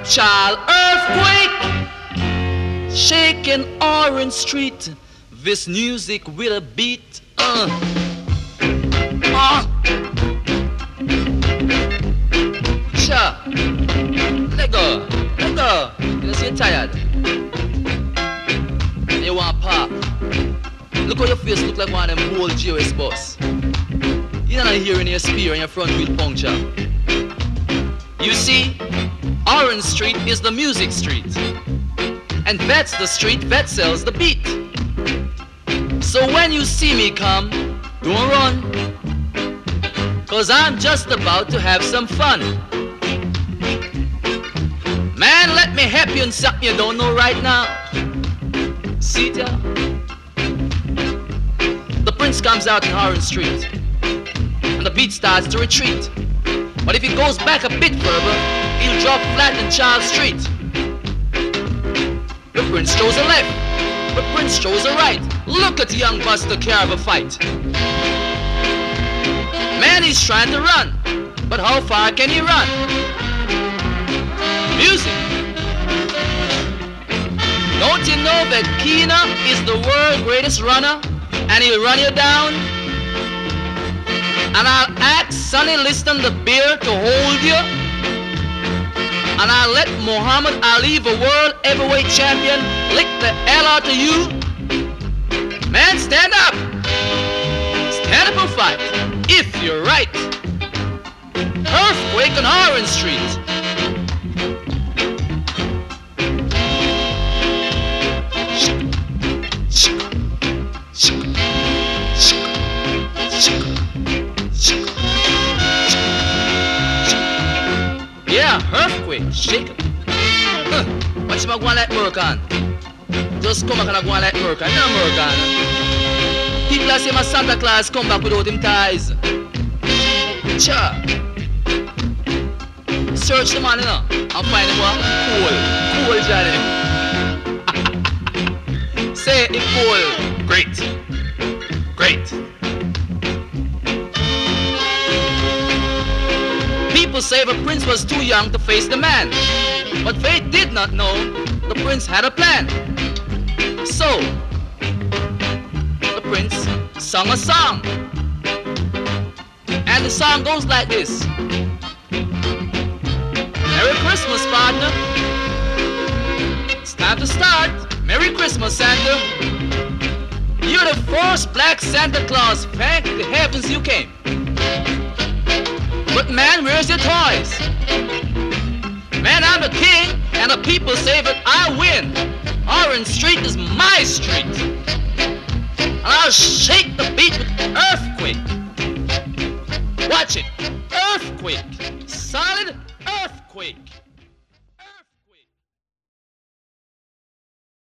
Child earthquake shaking Orange Street. This music with a beat. Cha. Let go. Let go. You see you're tired. You want pop. Look how your face look like one of them old GOS bus. You're not hearing your spear and your front wheel puncture. You see, Orange Street is the music street. And that's the street that sells the beat. So when you see me come, don't run. 'Cause I'm just about to have some fun. Man, let me help you in something you don't know right now. See ya? The prince comes out in Orange Street, and the beat starts to retreat. But if he goes back a bit further, he'll drop flat in Charles Street. The prince chose a left, the prince chose a right. Look at the young Buster carve a fight. Man, he's trying to run, but how far can he run? Music. Don't you know that Keena is the world's greatest runner, and he'll run you down? And I'll ask Sonny Liston the bear to hold you, and I'll let Muhammad Ali, the world heavyweight champion, lick the hell out of you. Man, stand up. Stand up and fight, if you're right. Earthquake on Orange Street. Yeah, earthquake, shake it. What you going like Mercan? Just come back and go like Mercan. No Mercan. People say my Santa Claus come back without him ties. Cha. Search the man, you know, and find him what? Cool Johnny. Say it cool. Great. People say the prince was too young to face the man, but they did not know the prince had a plan. So, the prince sung a song, and the song goes like this. Merry Christmas, partner. It's time to start. Merry Christmas, Santa. You're the first black Santa Claus. Thank the heavens you came. But man, where's your toys? Man, I'm the king, and the people say that I win. Orange Street is my street, and I'll shake the beat with earthquake. Watch it, earthquake, solid earthquake.